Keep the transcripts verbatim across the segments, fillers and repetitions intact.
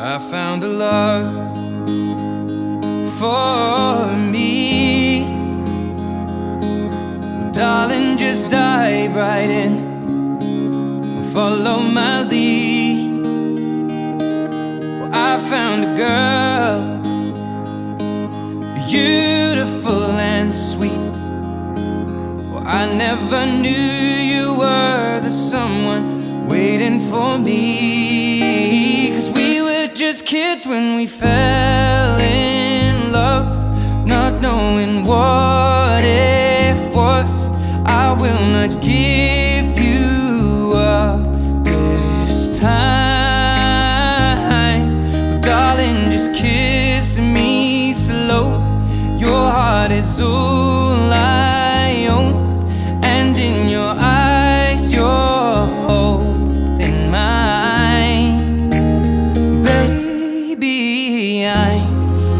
I found a love for me. Well, darling, just dive right in and follow my lead. Well, I found a girl, beautiful and sweet. Well, I never knew you were the someone waiting for me. 'Cause we were just kids when we fell in love, not knowing what it was. I will not give you up this time. Darling, just kiss me slow. Your heart is all I own, and in your eyes you're holding mine. Baby, I'm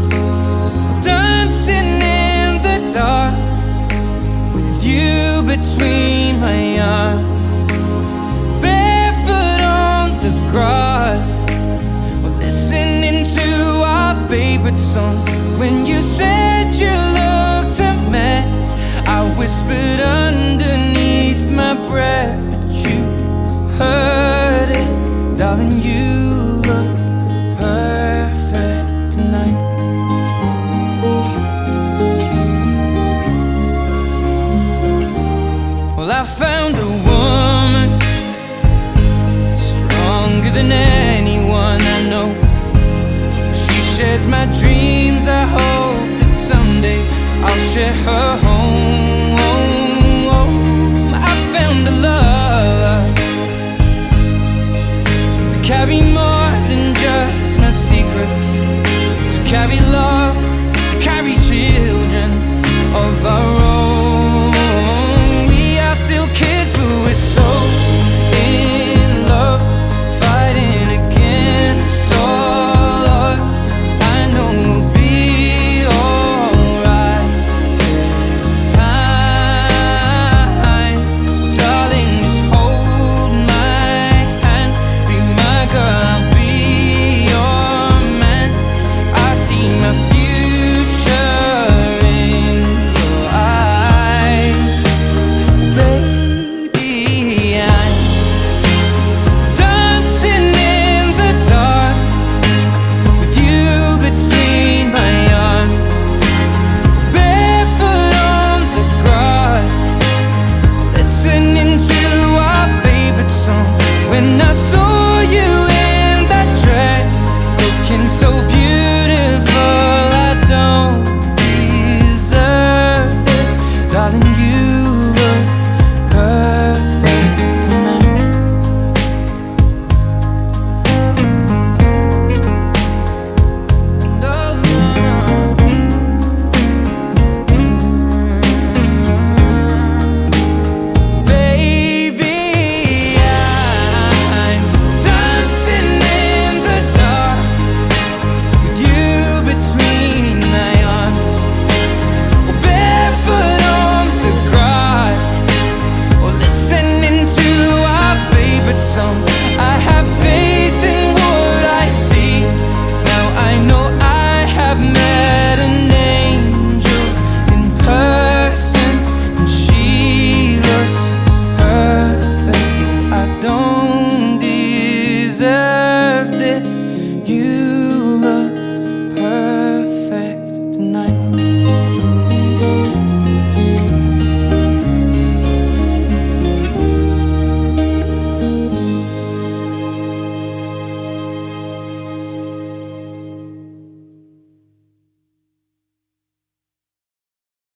dancing in the dark with you between my arms, barefoot on the grass, listening to our favorite song. When you said you looked a mess, I whispered underneath my breath, but you heard it. Darling, you look perfect tonight. Well, I found a woman stronger than anyone I know. She shares my dreams. I hope that someday I'll share her home. I found a love to carry more than just my secrets, to carry love, to carry children of our own. We are still kids, but we're so in love, fighting against all odds. I know we'll be alright this time. Darling, just hold my hand, be my girl, I'll be your man. I see my future in your eyes. Baby, I'm dancing in the dark with you between my arms, barefoot on the grass, listening to our favorite song. When I saw you in that dress, looking so beautiful, I don't deserve this. Darling, you look perfect tonight. No, no, no. Baby, I'm dancing in the dark with you between my arms, or barefoot on the grass, or listening to our favorite song. I have faith in what I see. Now I know I have met an angel in person, and she looks perfect. I don't deserve